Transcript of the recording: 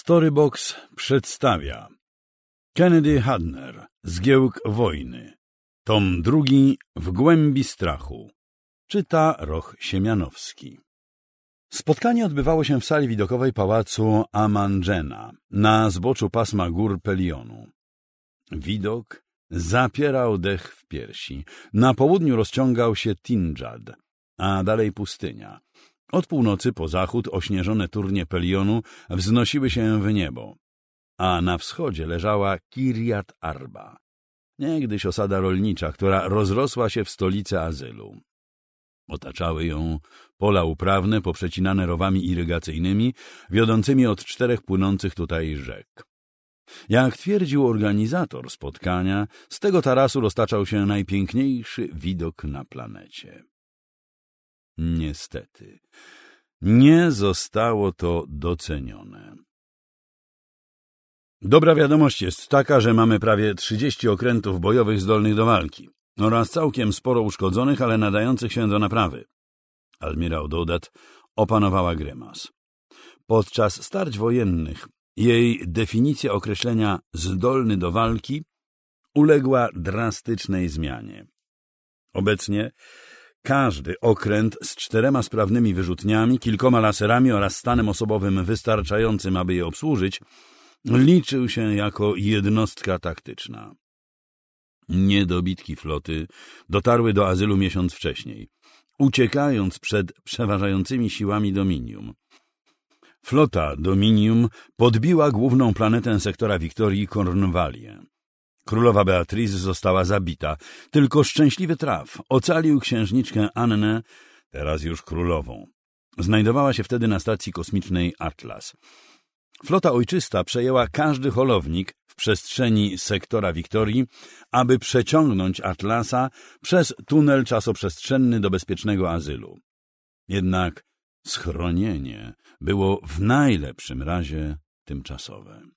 Storybox przedstawia Kennedy Hadner, Zgiełk wojny. Tom 2 W głębi strachu. Czyta Roch Siemianowski. Spotkanie odbywało się w sali widokowej pałacu Amangena na zboczu pasma gór Pelionu. Widok zapierał dech w piersi. Na południu rozciągał się Tindżad, a dalej pustynia. Od północy po zachód ośnieżone turnie Pelionu wznosiły się w niebo, a na wschodzie leżała Kirjat Arba, niegdyś osada rolnicza, która rozrosła się w stolicy Azylu. Otaczały ją pola uprawne poprzecinane rowami irygacyjnymi wiodącymi od 4 płynących tutaj rzek. Jak twierdził organizator spotkania, z tego tarasu roztaczał się najpiękniejszy widok na planecie. Niestety, nie zostało to docenione. Dobra wiadomość jest taka, że mamy prawie 30 okrętów bojowych zdolnych do walki oraz całkiem sporo uszkodzonych, ale nadających się do naprawy. Admirał Dodat opanowała grymas. Podczas starć wojennych jej definicja określenia zdolny do walki uległa drastycznej zmianie. Obecnie każdy okręt z 4 sprawnymi wyrzutniami, kilkoma laserami oraz stanem osobowym wystarczającym, aby je obsłużyć, liczył się jako jednostka taktyczna. Niedobitki floty dotarły do Azylu miesiąc wcześniej, uciekając przed przeważającymi siłami Dominium. Flota Dominium podbiła główną planetę sektora Wiktorii, Kornwalię. Królowa Beatrice została zabita. Tylko szczęśliwy traf ocalił księżniczkę Annę, teraz już królową. Znajdowała się wtedy na stacji kosmicznej Atlas. Flota ojczysta przejęła każdy holownik w przestrzeni sektora Wiktorii, aby przeciągnąć Atlasa przez tunel czasoprzestrzenny do bezpiecznego Azylu. Jednak schronienie było w najlepszym razie tymczasowe.